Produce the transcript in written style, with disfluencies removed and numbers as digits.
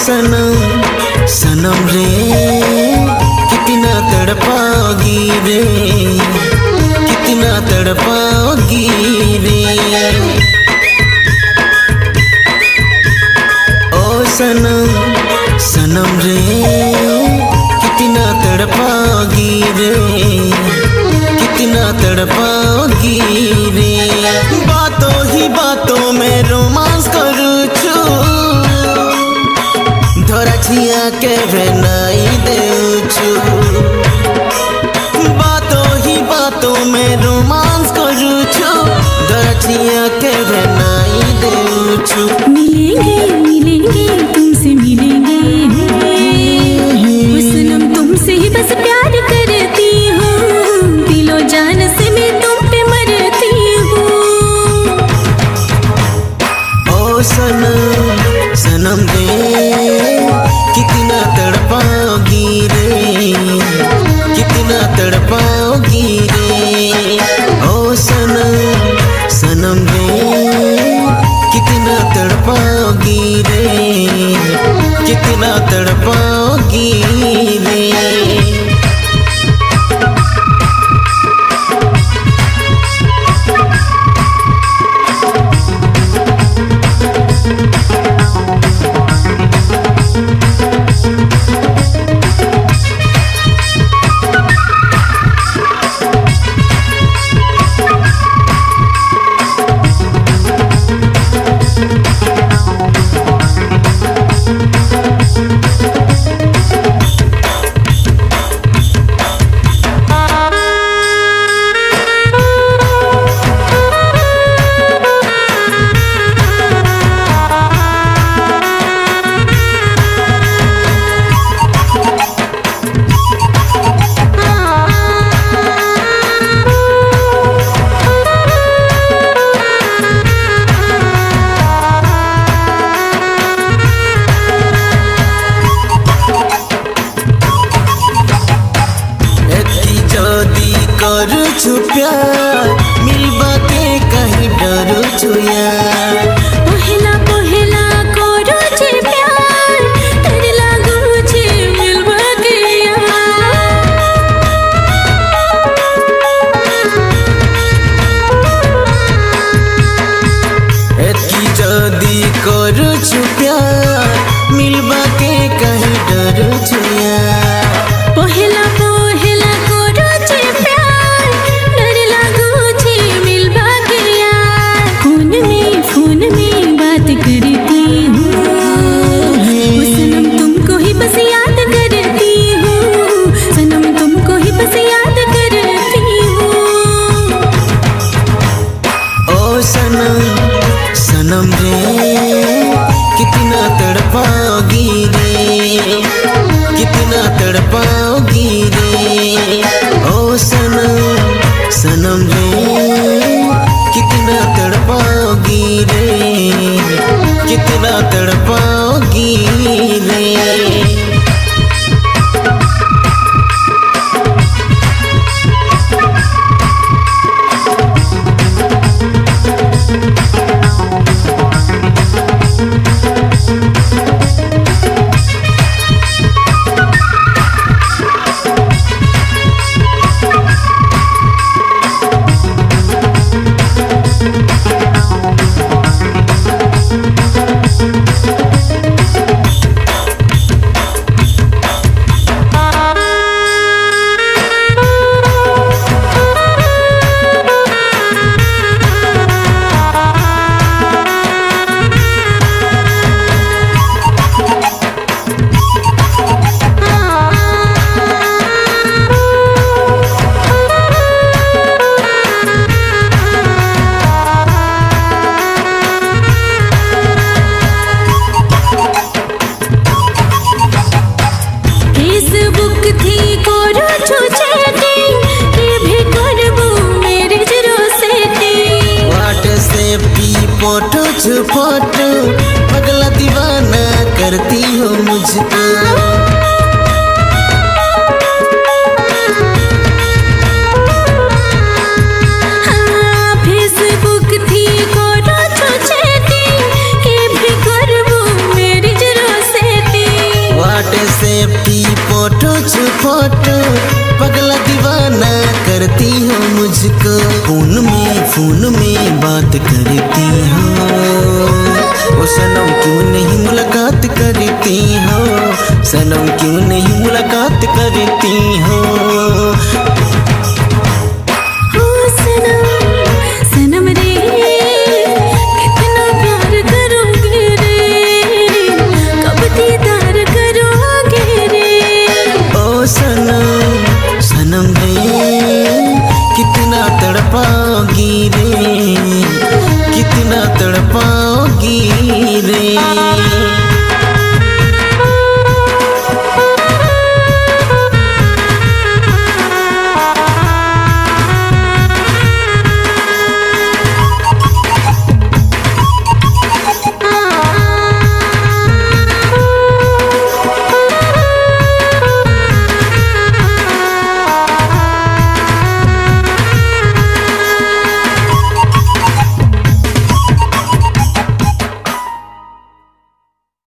सनम सनम रे कितना तड़पाओगी रे, कितना तड़पाओगी रे। ओ सनम सनम रे कितना तड़पाओगी रे, कितना तड़पाओगी रे। बातों ही बातों में रोमांस करूँ छु, धरा छिया के बनाई देऊ छु। बातों ही बातों में रोमांस करूँ छु, धरा छिया के बनाई देऊ छु। मिलेंगे मिलेंगे तुमसे मिलेंगे, सनम तुमसे ही बस प्यार करती हूँ, दिलो जान से मैं तुम पे मरती हूँ। ओ सनम सनम रे कितना तड़पाओगी रे, कितना तड़पाओगी रे। ओ सनम सनम रे कितना तड़पाओगी रे, कितना तड़पाओगी रे। करू छु प्यार मिलबा के कहीं डरू छु यार। पहला पहला करू छे प्यार, डर लागू छे मिलबा के यार। एतकी जदी करू छु प्यार मिलबा के कहीं डरू छु यार। पहला पहला करू छे प्यार, डर लागू छे मिलबा के यार। फोन में बात करती हूँ, सनम तुमको ही बस याद करती हूँ, सनम तुमको ही बस याद करती हूँ। ओ सनम सनम रे कितना तड़पाओगी बात करती हो, ओ सनम क्यों नहीं मुलाकात करती हो, सनम क्यों नहीं मुलाकात करती हो। सनम रे कितना प्यार करोगे रे, कब दीदार करोगे रे। ओ सनम सनम रे कितना तड़पाओगी रे, कितना तड़पाओगी रे।